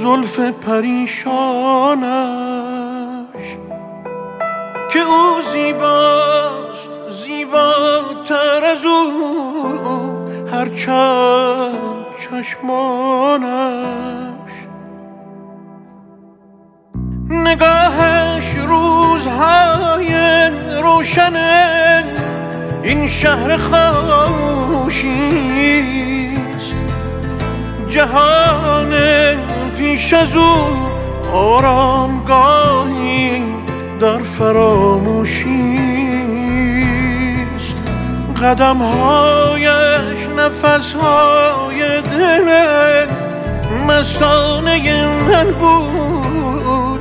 زلف پریشانش که او زیباست زیباتر از او هرچند چشمانش. نگاهش روزهای روشن این شهر خاموشیست، جهان پیش از او آرامگاهی در فراموشیست. قدمهایش نفسهای دل مستانه من بود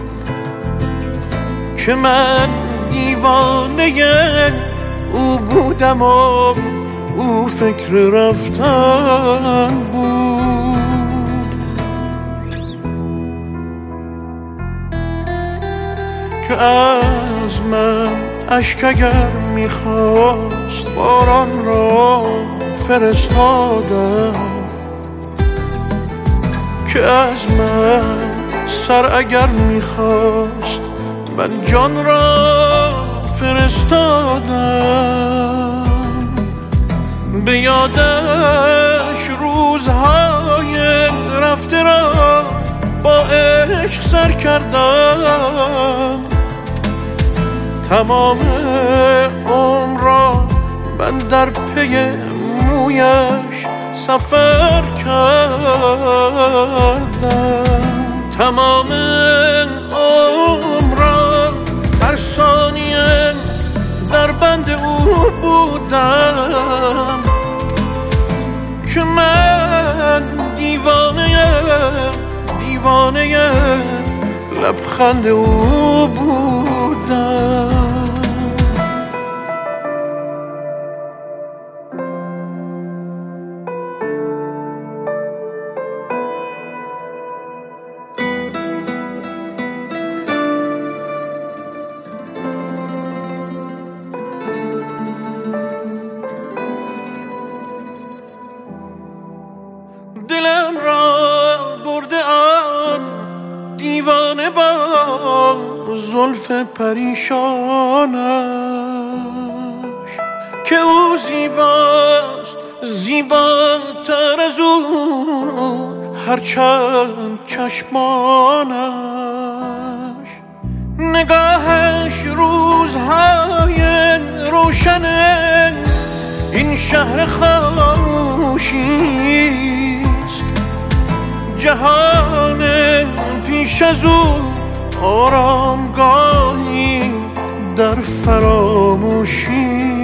که من دیوانه او بودم و او فکر رفتن بود. که از من اشک اگر میخواست باران را فرستادم، که از من سر اگر میخواست من جان را فرستادم. به یادش روزهای رفته را با عشق سر کردم. تمام عمر را من در پی مویش سفر کردم. تمام عمر را هر ثانیه در بند او بودم که من دیوانه لبخند او بودم. دلم را برده آن دیوانه با زلف پریشانش که او زیباست زیباتر از او هرچند چشمانش. نگاهش روزهای روشن این شهر خاموشیست، جهان پیش از او آرامگاهی در فراموشی.